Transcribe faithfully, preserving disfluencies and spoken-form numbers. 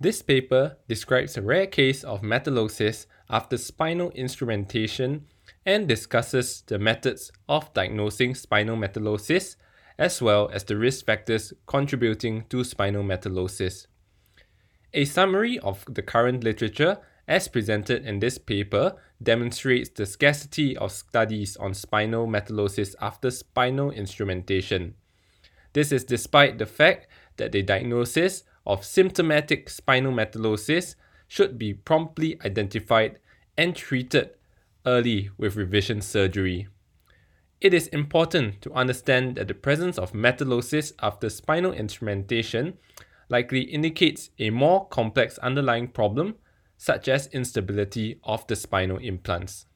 This paper describes a rare case of metallosis after spinal instrumentation and discusses the methods of diagnosing spinal metallosis as well as the risk factors contributing to spinal metallosis. A summary of the current literature as presented in this paper demonstrates the scarcity of studies on spinal metallosis after spinal instrumentation. This is despite the fact that the diagnosis of symptomatic spinal metallosis should be promptly identified and treated early with revision surgery. It is important to understand that the presence of metallosis after spinal instrumentation likely indicates a more complex underlying problem, such as instability of the spinal implants.